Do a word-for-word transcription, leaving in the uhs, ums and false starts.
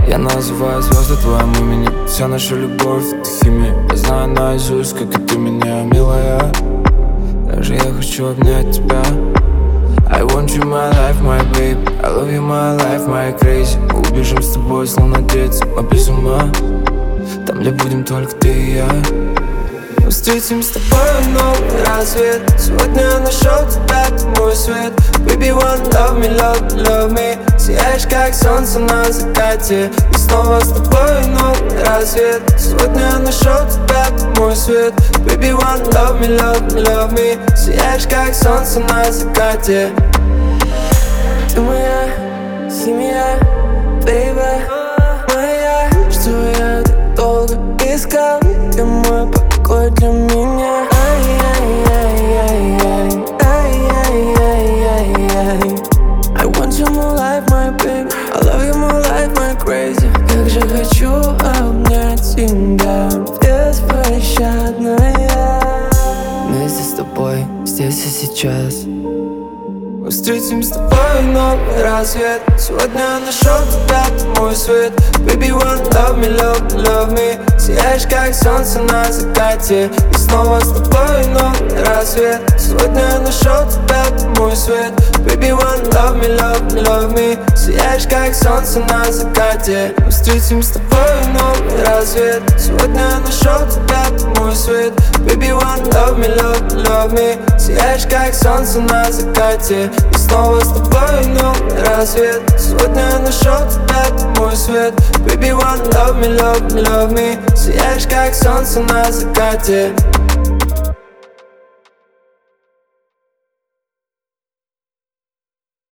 Я называю звезды твоим именем. Вся наша любовь — это химия. Я знаю наизусть, как и ты меня, милая. Также я хочу обнять тебя. I want you my life, my babe. I love you my life, my crazy. Мы убежим с тобой, словно дети, мы без ума. Там, где будем только ты и я. Мы встретим с тобой новый рассвет. Сегодня я нашел тебя, ты мой свет. Baby, one love me, love, love me. Сияешь, как солнце на закате. И снова с тобой новый рассвет. Сегодня я нашел тебя, ты мой свет. Baby, one love me, love, love me. Сияешь, как солнце на закате. Ты моя семья, baby, моя. Что я так долго искал? Ты мой покой для меня. Ай-яй-яй-яй-яй, ай-яй-яй-яй-яй. I want you more life, my baby. I love you more life, my crazy. Как же хочу обнять тебя беспощадная. Вместе с тобой, здесь и сейчас. Мы встретим с тобой новый рассвет. Сегодня я нашел тебя, ты мой свет. Baby, one love me, love, love me. Сияешь, как солнце на закате. И снова с тобой новый рассвет. Сегодня я нашел тебя, ты мой свет. Baby, one love me, love, love me. Сияешь, как солнце на закате. Мы встретим с тобой новый рассвет. Сегодня я нашел тебя, ты мой свет. Baby, one love me, love, love me. Сияешь, как солнце на закате. И снова с тобой новый рассвет. Сегодня я нашел тебя, ты мой свет. Baby, one love me, love, love me. Сияешь, как солнце на закате.